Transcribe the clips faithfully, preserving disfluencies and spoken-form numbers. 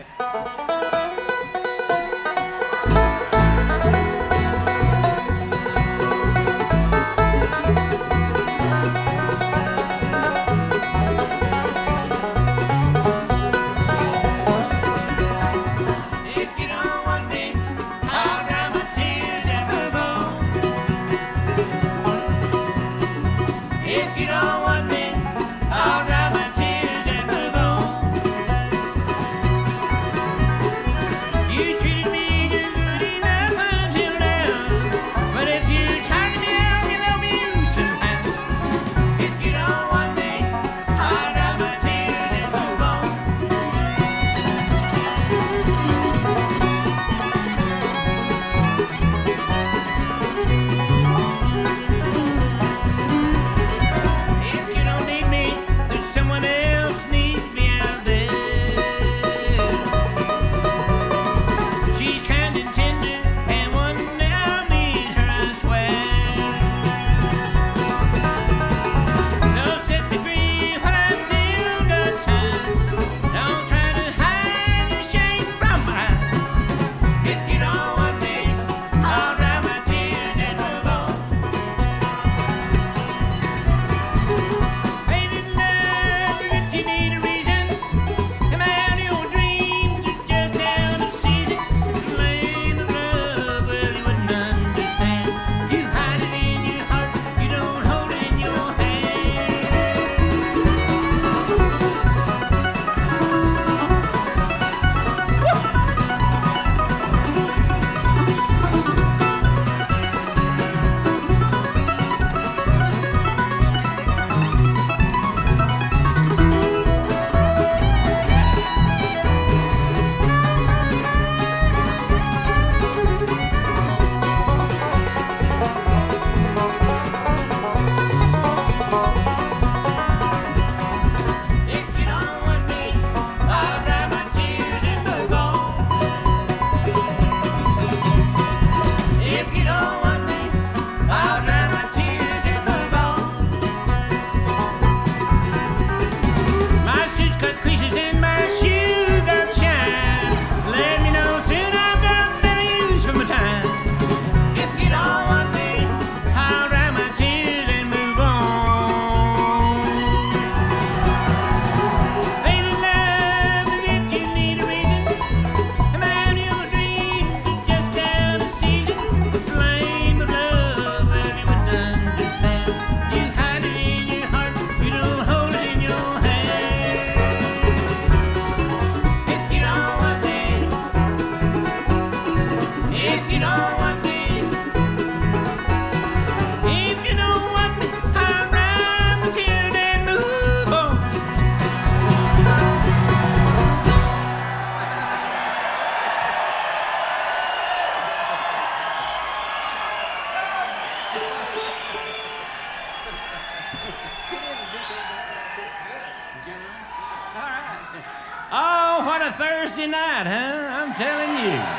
Oh, what a Thursday night, huh? I'm telling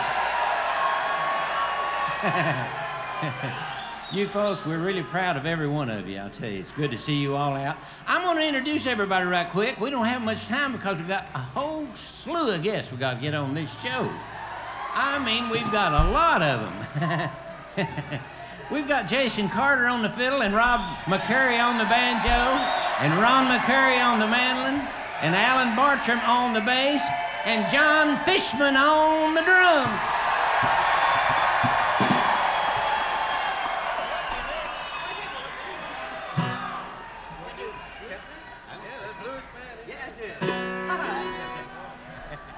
you. You folks, we're really proud of every one of you, I'll tell you. It's good to see you all out. I'm going to introduce everybody right quick. We don't have much time because we've got a whole slew of guests we've got to get on this show. I mean, we've got a lot of them. We've got Jason Carter on the fiddle and Rob McCurry on the banjo and Ron McCurry on the mandolin and Alan Bartram on the bass and John Fishman on the drums.